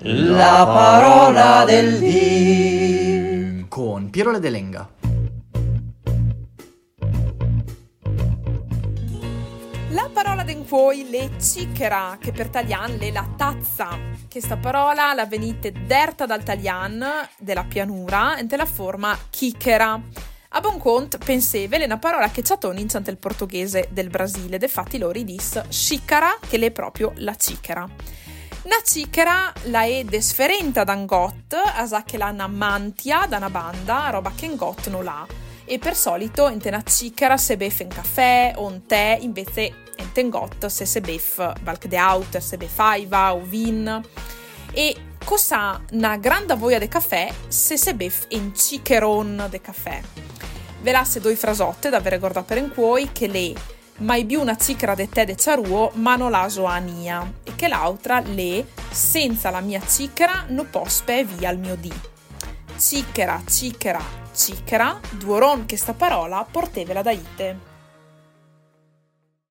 La parola del dì con Piero De Lenga. La parola d'enquoi le cicchera, che per talian le la tazza. Questa parola la venite derta dal talian della pianura e la forma chicchera. A buon conto, penseve, è una parola che ciatoni in il portoghese del Brasile, defatti loro dis xícara, che le è proprio la cicchera. Una cicchera la è desferenta da un got, asa che la una mantia da una banda, roba che un got non l'ha. E per solito in una cicchera se beffa un caffè o un tè, invece in un got se beffa valc de auter, se beffaiva o vin. E cosa una grande voglia di caffè se beffa un ciccheron de caffè. Velasse due frasotte da avere guardato per enquoi che le mai più una cicchera de tè de ciaruo ma non la so a nia e che l'altra le senza la mia cicchera non pospe via il mio dì. Cicchera, cicchera, cicchera, duoron che sta parola portevela da ite.